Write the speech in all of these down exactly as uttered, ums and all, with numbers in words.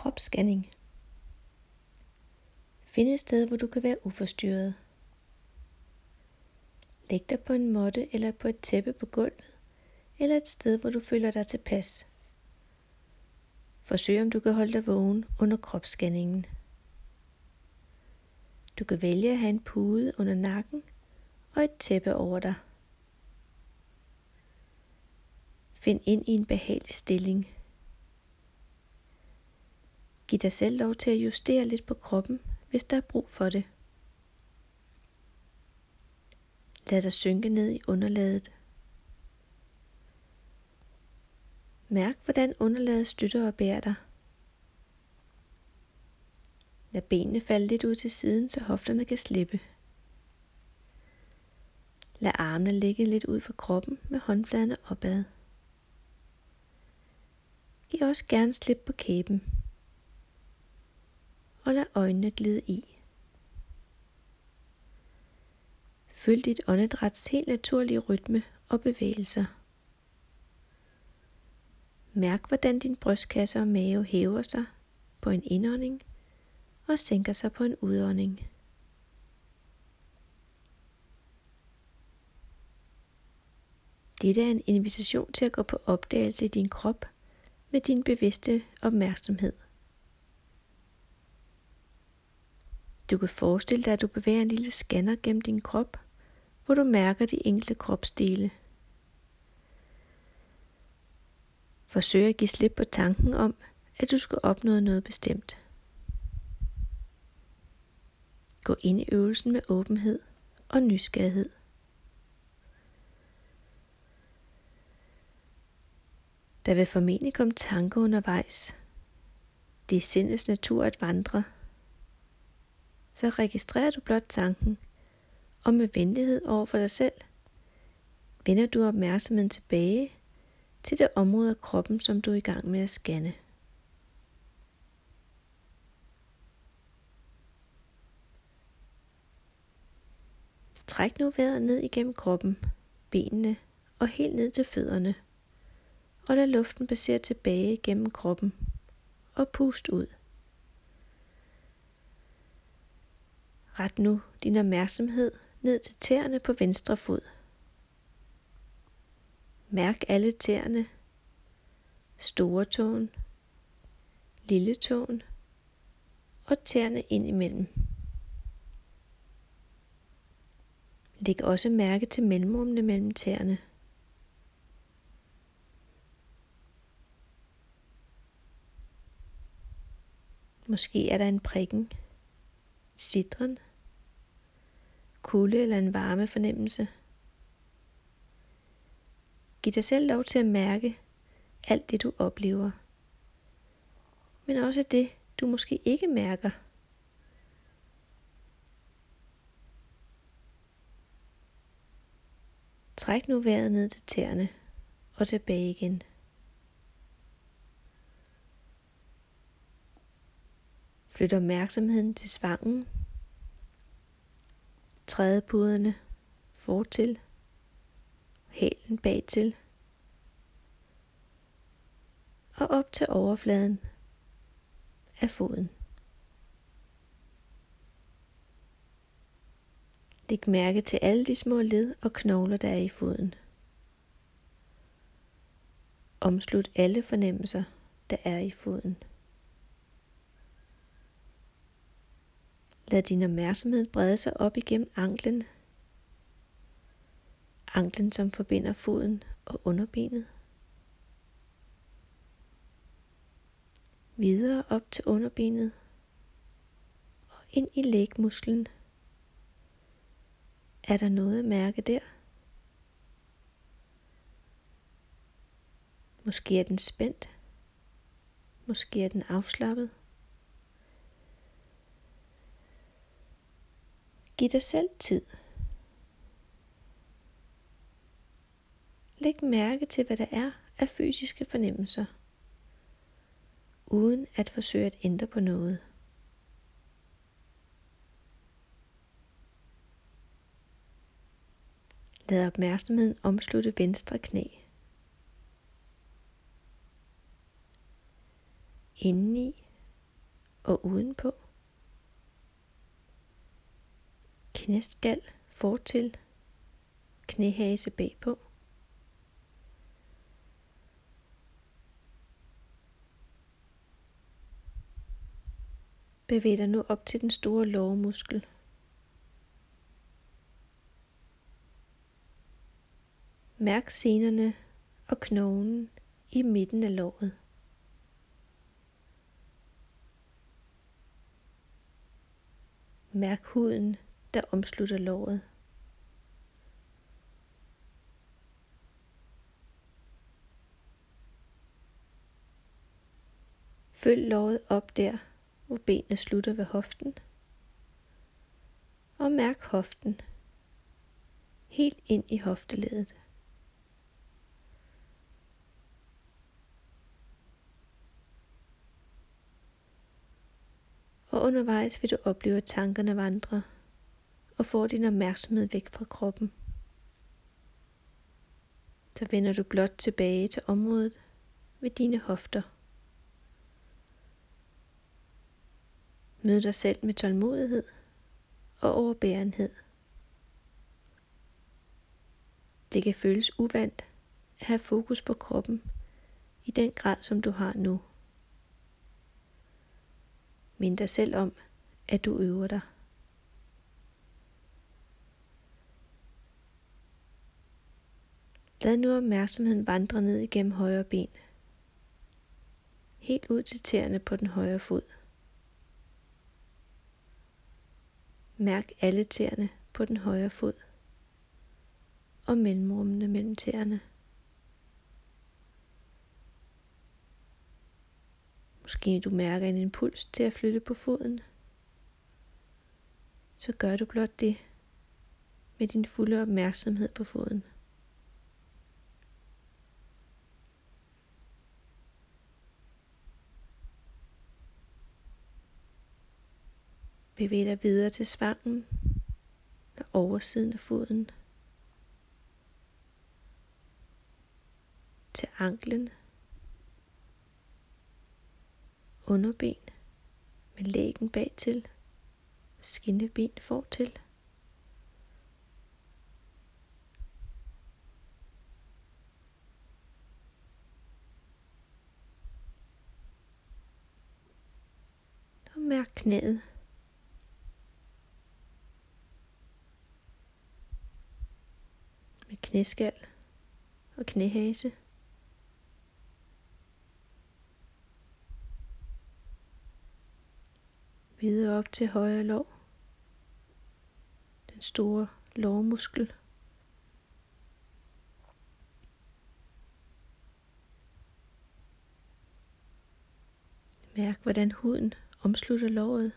kropsscanning. Find et sted, hvor du kan være uforstyrret. Læg dig på en måtte eller på et tæppe på gulvet, eller et sted, hvor du føler dig tilpas. Forsøg om du kan holde dig vågen under kropsscanningen. Du kan vælge at have en pude under nakken og et tæppe over dig. Find ind i en behagelig stilling. Giv dig selv lov til at justere lidt på kroppen, hvis der er brug for det. Lad dig synke ned i underlaget. Mærk, hvordan underlaget støtter og bærer dig. Lad benene falde lidt ud til siden, så hofterne kan slippe. Lad armene ligge lidt ud fra kroppen med håndfladerne opad. Giv også gerne slip på kæben. Og lad øjnene glide i. Følg dit åndedræts helt naturlige rytme og bevægelser. Mærk, hvordan din brystkasse og mave hæver sig på en indånding og sænker sig på en udånding. Dette er en invitation til at gå på opdagelse i din krop med din bevidste opmærksomhed. Du kan forestille dig, at du bevæger en lille scanner gennem din krop, hvor du mærker de enkelte kropsdele. Forsøg at give slip på tanken om, at du skal opnå noget bestemt. Gå ind i øvelsen med åbenhed og nysgerrighed. Der vil formentlig komme tanker undervejs. Det er sindets natur at vandre. Så registrerer du blot tanken, og med venlighed over for dig selv, vender du opmærksomheden tilbage til det område af kroppen, som du er i gang med at scanne. Træk nu vejret ned igennem kroppen, benene og helt ned til fødderne, og lad luften passere tilbage gennem kroppen og pust ud. Ret nu din opmærksomhed ned til tæerne på venstre fod. Mærk alle tæerne, store tåen, lille tåen og tæerne ind imellem. Læg også mærke til mellemrummene mellem tæerne. Måske er der en prikken, sitren, kulde eller en varme fornemmelse. Giv dig selv lov til at mærke alt det du oplever, men også det du måske ikke mærker. Træk nu vejret ned til tæerne og tilbage igen. Flyt opmærksomheden til svangen, trædepuderne fortil, hælen bagtil og op til overfladen af foden. Læg mærke til alle de små led og knogler, der er i foden. Omslut alle fornemmelser, der er i foden. Lad din opmærksomhed brede sig op igennem anklen. Anklen, som forbinder foden og underbenet. Videre op til underbenet og ind i lægmusklen. Er der noget at mærke der? Måske er den spændt. Måske er den afslappet. Giv dig selv tid. Læg mærke til, hvad der er af fysiske fornemmelser, uden at forsøge at ændre på noget. Lad opmærksomheden omslutte venstre knæ. Indeni og udenpå. Knæskal fortil, knæhase bagpå. Bevæg dig nu op til den store lårmuskel. Mærk senerne og knoglen i midten af låret. Mærk huden, der omslutter låret. Følg låret op der, hvor benene slutter ved hoften. Og mærk hoften helt ind i hofteleddet. Og undervejs vil du opleve, at tankerne vandrer og får din opmærksomhed væk fra kroppen. Så vender du blot tilbage til området ved dine hofter. Mød dig selv med tålmodighed og overbærenhed. Det kan føles uvant at have fokus på kroppen i den grad, som du har nu. Mind dig selv om, at du øver dig. Lad nu opmærksomheden vandre ned igennem højre ben, helt ud til tæerne på den højre fod. Mærk alle tæerne på den højre fod og mellemrummene mellem tæerne. Måske du mærker en impuls til at flytte på foden. Så gør du blot det med din fulde opmærksomhed på foden. Bevæg dig videre til svangen og oversiden af foden. Til anklen. Underben med lægen bagtil. Skinneben fortil. Og mærk knæet. Med knæskal og knæhase. Videre op til højre lår. Den store lårmuskel. Mærk, hvordan huden omslutter låret.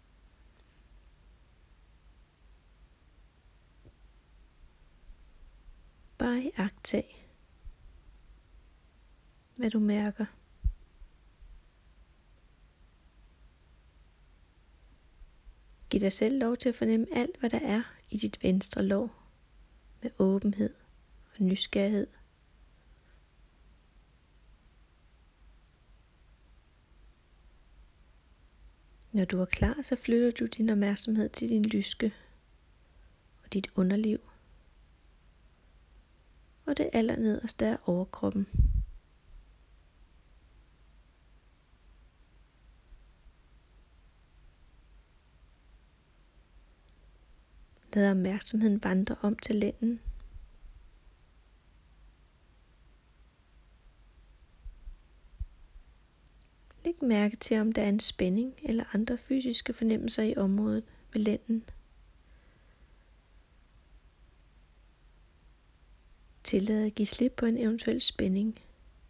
Bare iagttag, hvad du mærker. Giv dig selv lov til at fornemme alt, hvad der er i dit venstre lår, med åbenhed og nysgerrighed. Når du er klar, så flytter du din opmærksomhed til din lyske og dit underliv og det allernederste af overkroppen. Lad opmærksomheden vandre om til lænden. Læg mærke til, om der er en spænding eller andre fysiske fornemmelser i området ved lænden. Tillad at give slip på en eventuel spænding.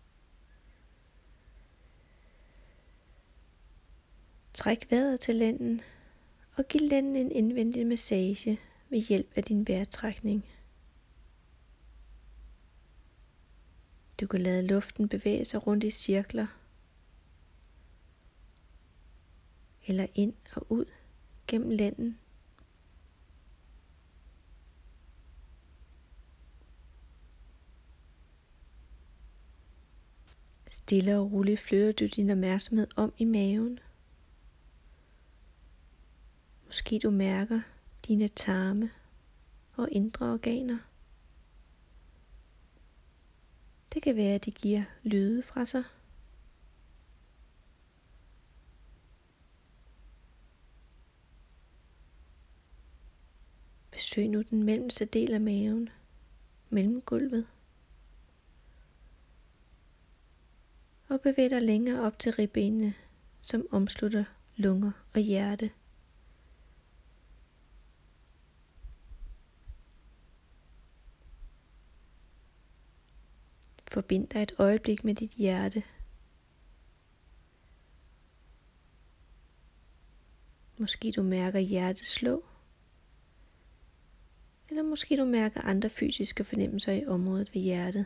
Træk vejret til lænden og giv lænden en indvendig massage ved hjælp af din vejrtrækning. Du kan lade luften bevæge sig rundt i cirkler eller ind og ud gennem lænden. Stille og roligt flytter du din opmærksomhed om i maven Måske du mærker dine tarme og indre organer. Det kan være, at de giver lyde fra sig. Besøg nu den mellemste del af maven, mellemgulvet. Og bevæg dig længere op til ribbenene, som omslutter lunger og hjerte. Forbind dig et øjeblik med dit hjerte. Måske du mærker hjertet slå. Eller måske du mærker andre fysiske fornemmelser i området ved hjertet.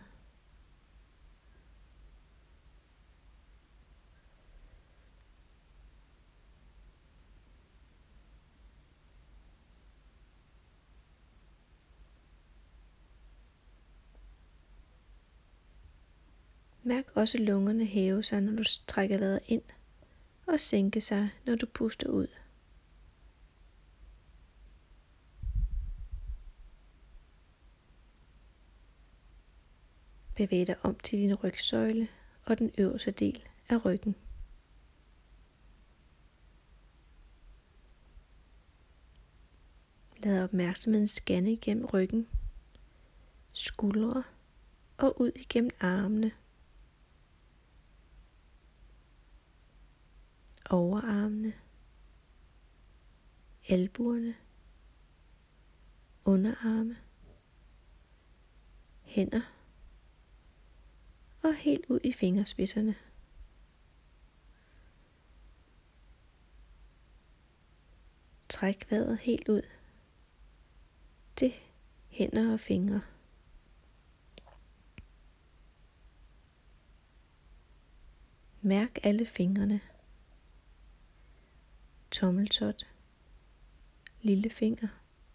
Mærk også lungerne hæve sig, når du trækker vejret ind, og sænke sig, når du puster ud. Bevæg dig om til din rygsøjle og den øverste del af ryggen. Lad opmærksomheden scanne igennem ryggen, skuldre og ud igennem armene, overarmene, albuerne, underarme, hænder og helt ud i fingerspidserne. Træk vejret helt ud til hænder og fingre. Mærk alle fingrene. Tommeltot, lillefinger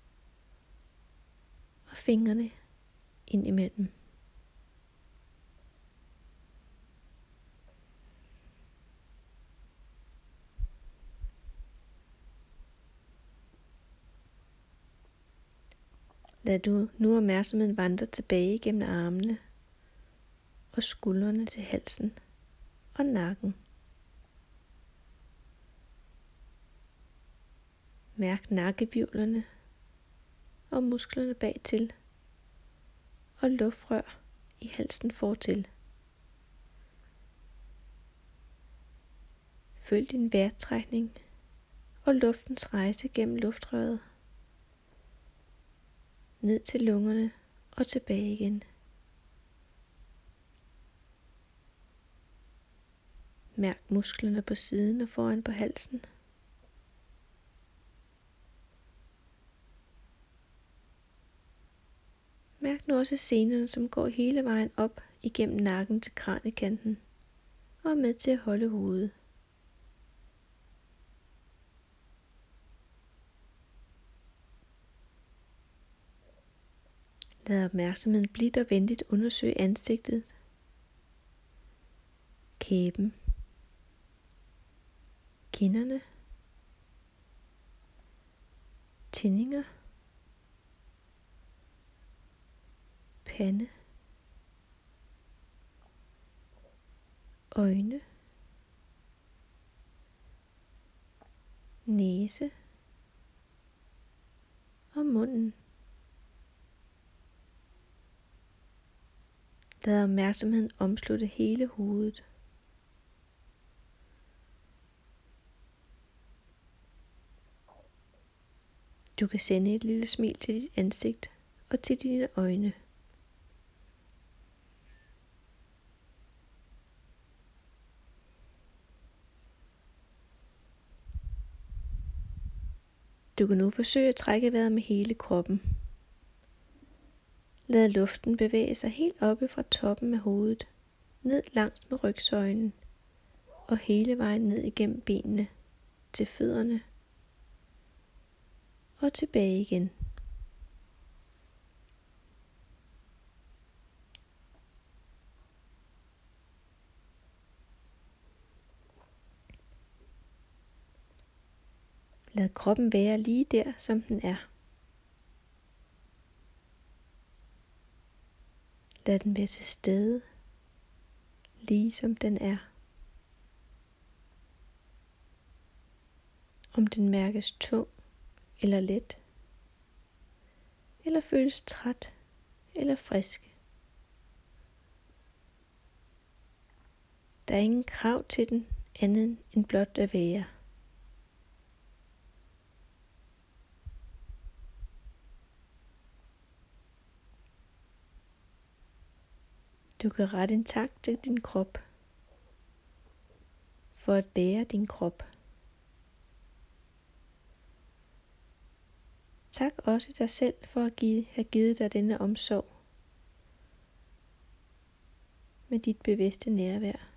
og fingrene ind imellem. Lad du nu opmærksomheden vandre tilbage gennem armene og skuldrene til halsen og nakken. Mærk nakkehvirvlerne og musklerne bagtil og luftrør i halsen fortil. Følg din vejrtrækning og luftens rejse gennem luftrøret ned til lungerne og tilbage igen. Mærk musklerne på siden og foran på halsen. Mærk nu også senerne, som går hele vejen op igennem nakken til kraniekanten og er med til at holde hovedet. Lad opmærksomheden blidt og venligt undersøge ansigtet, kæben, kinderne, tinninger, pande, øjne, næse og munden. Lad opmærksomheden omslutte hele hovedet. Du kan sende et lille smil til dit ansigt og til dine øjne. Du kan nu forsøge at trække vejret med hele kroppen. Lad luften bevæge sig helt oppe fra toppen af hovedet, ned langs med rygsøjlen og hele vejen ned igennem benene til fødderne og tilbage igen. Lad kroppen være lige der, som den er. Lad den være til stede, lige som den er. Om den mærkes tung eller let, eller føles træt eller frisk. Der er ingen krav til den andet end blot at være. Du kan rette en tak til din krop for at være din krop. Tak også dig selv for at give, have givet dig denne omsorg med dit bevidste nærvær.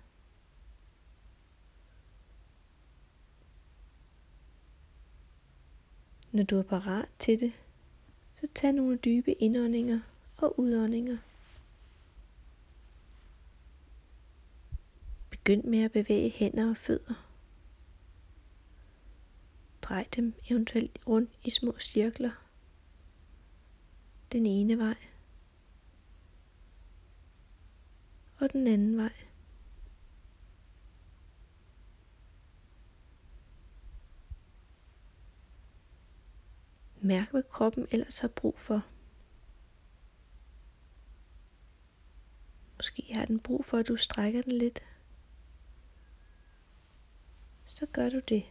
Når du er parat til det, så tag nogle dybe indåndinger og udåndinger. Begynd med at bevæge hænder og fødder. Drej dem eventuelt rundt i små cirkler. Den ene vej og den anden vej. Mærk, hvad kroppen ellers har brug for. Måske har den brug for, at du strækker den lidt. Så gør du det.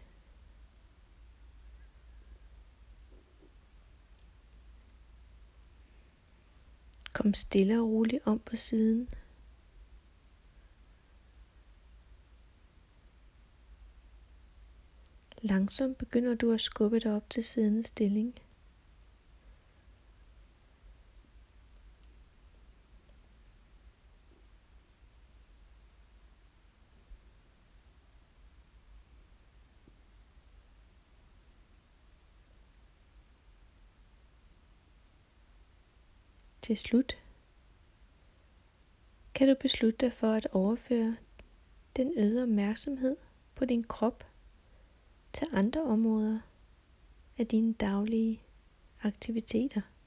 Kom stille og roligt om på siden. Langsomt begynder du at skubbe dig op til siddende stilling. Til slut kan du beslutte dig for at overføre den øgede opmærksomhed på din krop til andre områder af dine daglige aktiviteter.